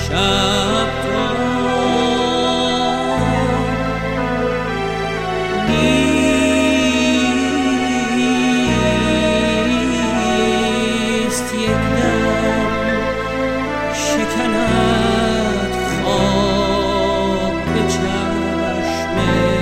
شب نیست یک دم شکند خواب به چشم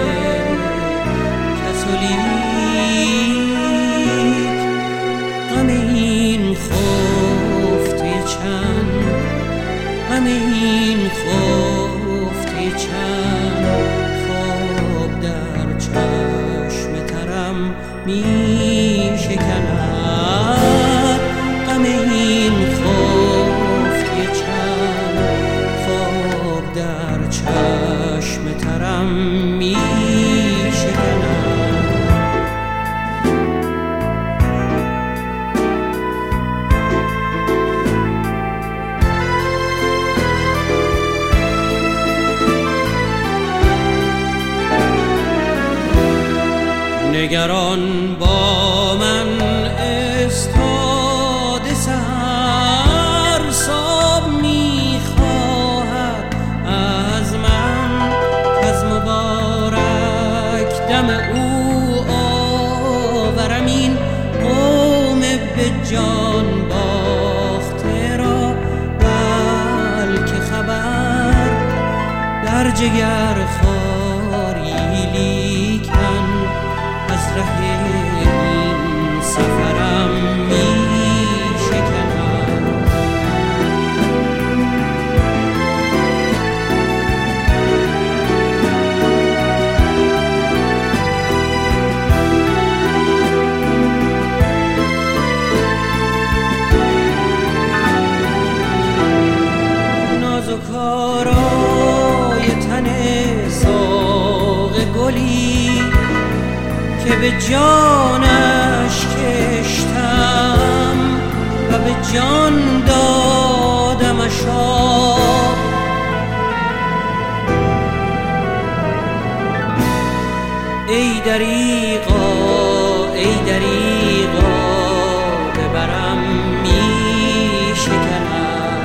کاتولیک. غم این خفته چند، غم این خفته چند، خواب در چشم ترم می شکند. غم این خفته چند، خواب در چشم ترم می شکند. نگران با من استاده سحر، صبح می‌خواهد از من کز مبارک دم او آورم این قوم به جان باخته را، بلکه خبر در جگر خاری لیکن از ره این سفرم می شکنم. نازکارای تن ساق گلی که به جانش کشتم و به جان دادمش آب. ای دریغا، ای دریغا ببرم می شکنم.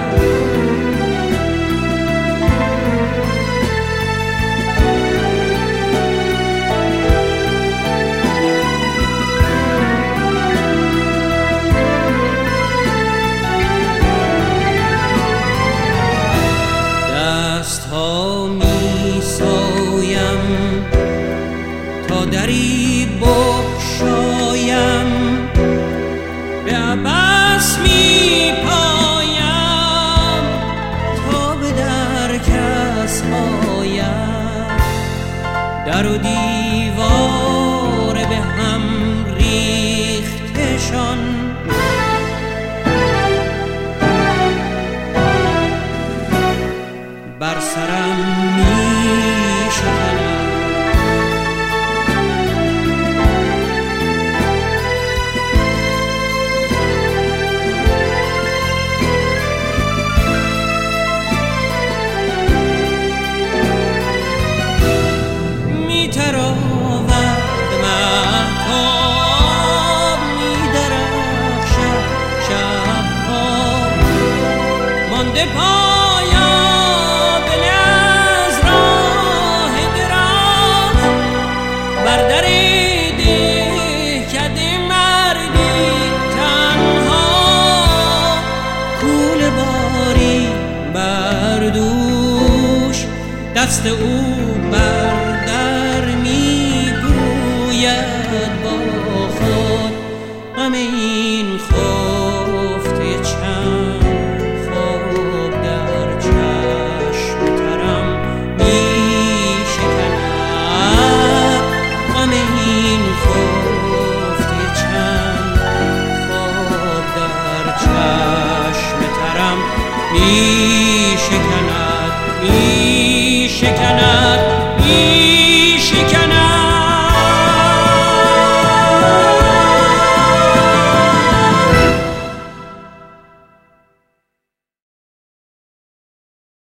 ها می سایم تا دری بگشایم، به عبث می پایم تا به در کس آیم. در و دیوار به هم ریختشان، بر سرم می شکنم. می تراود مهتاب، می درخشد شبها، مانده بر در دهکده مردی تنها، کوله باری بر دوش، دست او بر در میگوید با خود غم این خود